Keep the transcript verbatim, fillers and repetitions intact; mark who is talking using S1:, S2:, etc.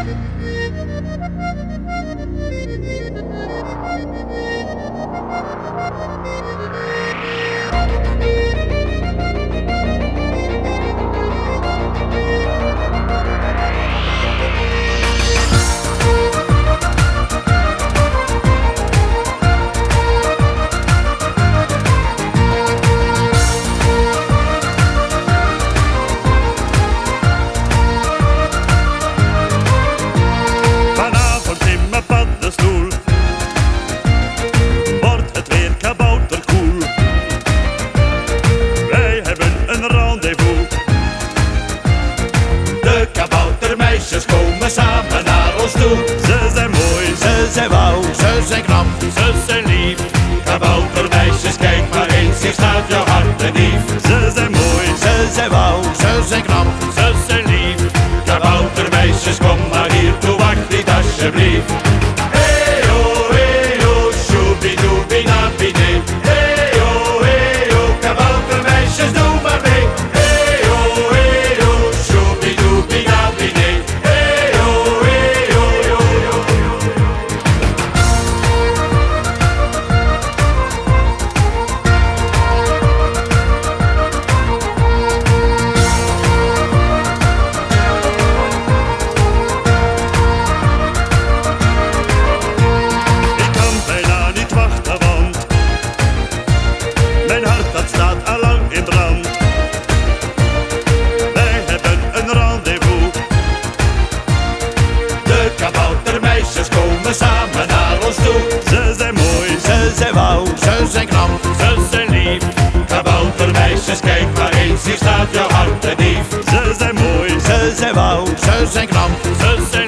S1: Vanavond in mijn paddenstoel wordt het weer kabouterkoel. Wij hebben een rendezvous.
S2: De kaboutermeisjes komen samen naar ons toe.
S1: Ze zijn mooi,
S2: Ze zijn wauw, ze zijn knap,
S1: ze zijn lief.
S2: kaboutermeisjes, kijk maar eens, hier staat jouw hart te dief.
S1: Ze zijn mooi,
S2: Ze zijn wauw, ze zijn knap,
S1: ze zijn lief.
S2: kaboutermeisjes, kom maar hier toe, wacht niet alsjeblieft. Hey oh, hey oh, shoebidoobinabidee. Hey oh, hey oh, kaboutermeisjes, doe maar mee. Hey oh, hey oh, shoebidoobinabidee. Hey oh, hey oh, yo, yo, yo.
S1: Ik kan bijna niet wachten, want mijn hart dat staat al lang in brand. Wij hebben een rendezvous.
S2: De kaboutermeisjes komen samen naar ons toe.
S1: Ze zijn mooi,
S2: Ze zijn wauw, ze zijn knap,
S1: ze zijn lief.
S2: kaboutermeisjes, kijk maar eens, hier staat jouw hart te dief.
S1: Ze zijn mooi,
S2: Ze zijn wauw, ze zijn knap,
S1: ze zijn